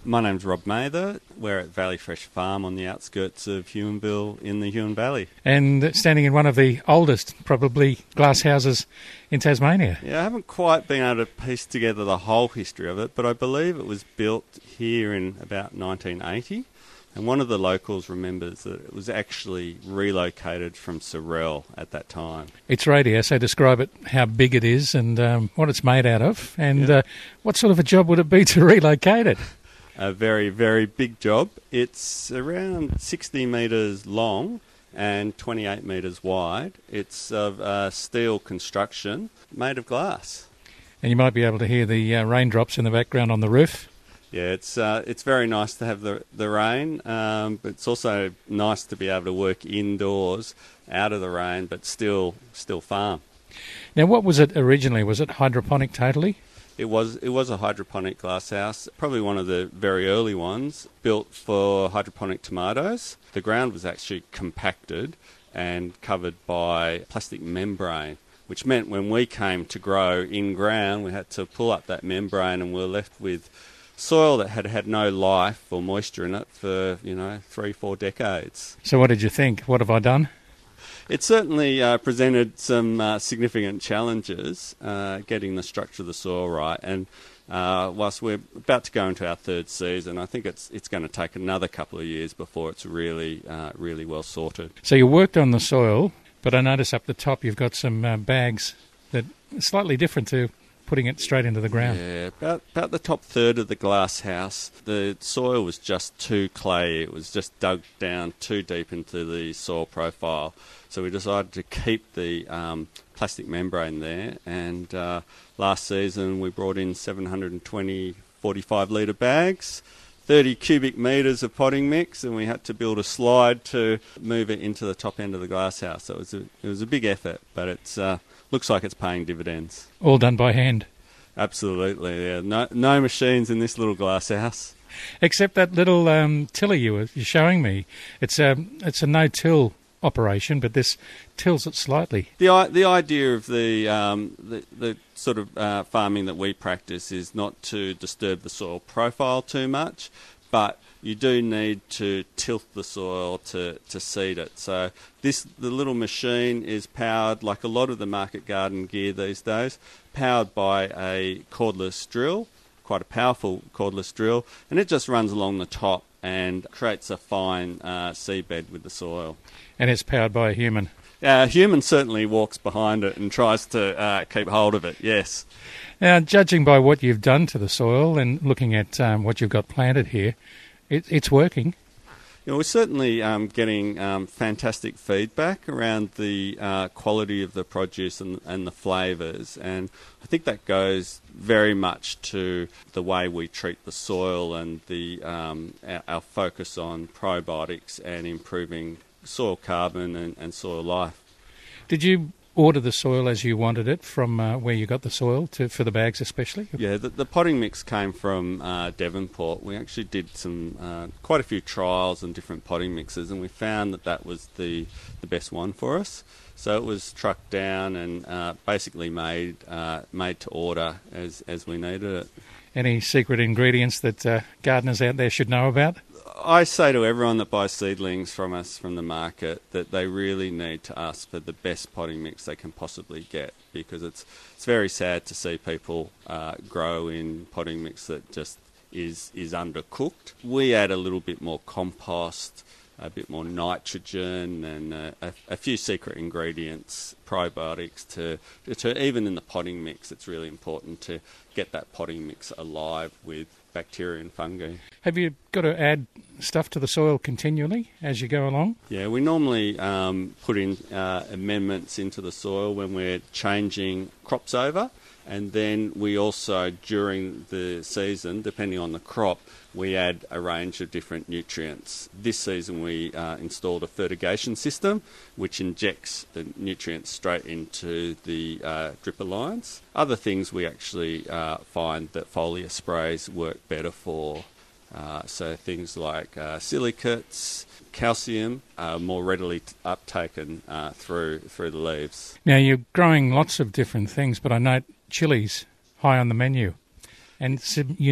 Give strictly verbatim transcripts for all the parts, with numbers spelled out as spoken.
My name's Rob Mather. We're at Valley Fresh Farm on the outskirts of Huonville in the Huon Valley. And standing in one of the oldest, probably, glass houses in Tasmania. Yeah, I haven't quite been able to piece together the whole history of it, but I believe it was built here in about nineteen eighty. And one of the locals remembers that it was actually relocated from Sorell at that time. It's radio, so describe it, how big it is and um, what it's made out of. And Yeah. uh, what sort of a job would it be to relocate it? A very, very big job. It's around sixty metres long and twenty-eight metres wide. It's of uh, steel construction made of glass. And you might be able to hear the uh, raindrops in the background on the roof. Yeah, it's uh, it's very nice to have the the rain, um, but it's also nice to be able to work indoors, out of the rain, but still still farm. Now, what was it originally? Was it hydroponic totally? It was it was a hydroponic glasshouse, probably one of the very early ones, built for hydroponic tomatoes. The ground was actually compacted and covered by plastic membrane, which meant when we came to grow in ground, we had to pull up that membrane and we were left with soil that had had no life or moisture in it for, you know, three, four decades. So what did you think? What have I done? It certainly uh, presented some uh, significant challenges uh, getting the structure of the soil right. And uh, whilst we're about to go into our third season, I think it's it's going to take another couple of years before it's really, uh, really well sorted. So you worked on the soil, but I notice up the top you've got some uh, bags that are slightly different to putting it straight into the ground. Yeah, about about the top third of the glass house, the soil was just too clayey. It was just dug down too deep into the soil profile. So we decided to keep the um, plastic membrane there. And uh, last season we brought in seven hundred twenty forty-five litre bags, thirty cubic metres of potting mix, and we had to build a slide to move it into the top end of the glass house. So it was a, it was a big effort, but it's uh, looks like it's paying dividends. All done by hand. Absolutely, yeah. No, no machines in this little glass house. Except that little um, tiller you were you're showing me. It's a, it's a no-till operation, but this tills it slightly. The i- the idea of the um, the, the sort of uh, farming that we practice is not to disturb the soil profile too much, but you do need to tilt the soil to, to seed it. So this the little machine is powered, like a lot of the market garden gear these days, powered by a cordless drill, quite a powerful cordless drill, and it just runs along the top and creates a fine uh, seedbed with the soil. And it's powered by a human. Uh, a human certainly walks behind it and tries to uh, keep hold of it, yes. Now, judging by what you've done to the soil and looking at um, what you've got planted here, it, it's working. You know, we're certainly um, getting um, fantastic feedback around the uh, quality of the produce and, and the flavours, and I think that goes very much to the way we treat the soil and the um, our, our focus on probiotics and improving soil carbon and, and soil life. Did you order the soil as you wanted it from uh, where you got the soil to for the bags especially? Yeah, the, the potting mix came from uh, Devonport. We actually did some uh, quite a few trials on different potting mixes, and we found that that was the, the best one for us. So it was trucked down and uh, basically made uh, made to order as, as we needed it. Any secret ingredients that uh, gardeners out there should know about? I say to everyone that buys seedlings from us from the market that they really need to ask for the best potting mix they can possibly get, because it's it's very sad to see people uh, grow in potting mix that just is is undercooked. We add a little bit more compost, a bit more nitrogen, and uh, a, a few secret ingredients, probiotics to, to even in the potting mix. It's really important to get that potting mix alive with bacteria and fungi. Have you got to add stuff to the soil continually as you go along? Yeah, we normally um, put in uh, amendments into the soil when we're changing crops over, and then we also, during the season, depending on the crop, we add a range of different nutrients. This season we uh, installed a fertigation system which injects the nutrients straight into the uh, dripper lines. Other things we actually uh, find that foliar sprays work better for. Uh, so things like uh, silicates, calcium are more readily t- uptaken uh, through through the leaves. Now, you're growing lots of different things, but I note chilies high on the menu and some unique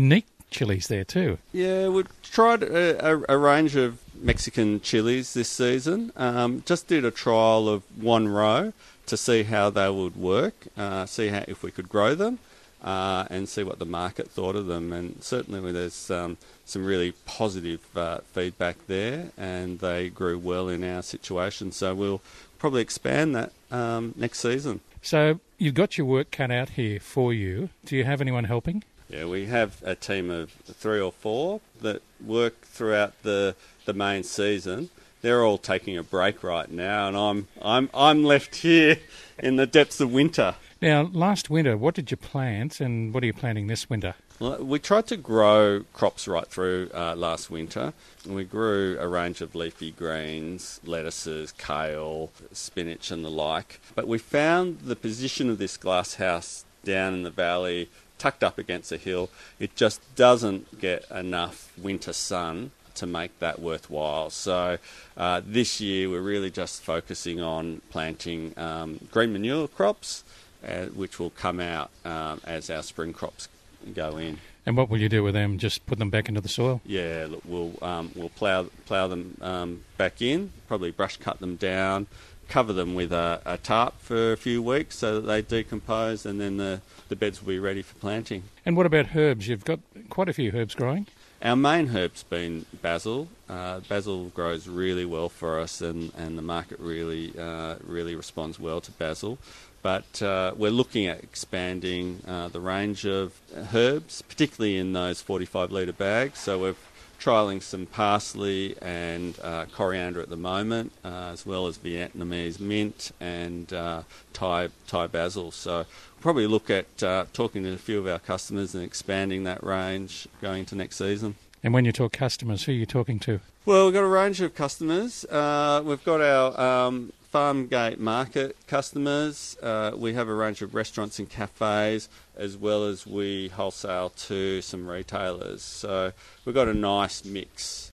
chilies there too. Yeah, we've tried a, a, a range of Mexican chilies this season. Um, just did a trial of one row to see how they would work, uh, see how if we could grow them, uh, and see what the market thought of them. And certainly there's um, some really positive uh, feedback there, and they grew well in our situation. So we'll probably expand that um, next season. So you've got your work cut out here for you. Do you have anyone helping? Yeah, we have a team of three or four that work throughout the the main season. They're all taking a break right now, and I'm I'm I'm left here in the depths of winter. Now, last winter, what did you plant, and what are you planting this winter? Well, we tried to grow crops right through uh, last winter. We grew a range of leafy greens, lettuces, kale, spinach and the like. But we found the position of this glass house down in the valley, tucked up against a hill, it just doesn't get enough winter sun to make that worthwhile. So uh, this year we're really just focusing on planting um, green manure crops, uh, which will come out um, as our spring crops go in. And what will you do with them? Just put them back into the soil? Yeah, look, we'll um, we'll plough plough them um, back in, probably brush cut them down, cover them with a, a tarp for a few weeks so that they decompose, and then the, the beds will be ready for planting. And what about herbs? You've got quite a few herbs growing. Our main herb's been basil. Uh, basil grows really well for us, and, and the market really uh, really responds well to basil. But uh, we're looking at expanding uh, the range of herbs, particularly in those forty-five litre bags. So we're trialling some parsley and uh, coriander at the moment, uh, as well as Vietnamese mint and uh, Thai Thai basil. So we'll probably look at uh, talking to a few of our customers and expanding that range going into next season. And when you talk customers, who are you talking to? Well, we've got a range of customers. Uh, we've got our um, farm gate market customers. Uh, we have a range of restaurants and cafes, as well as we wholesale to some retailers. So we've got a nice mix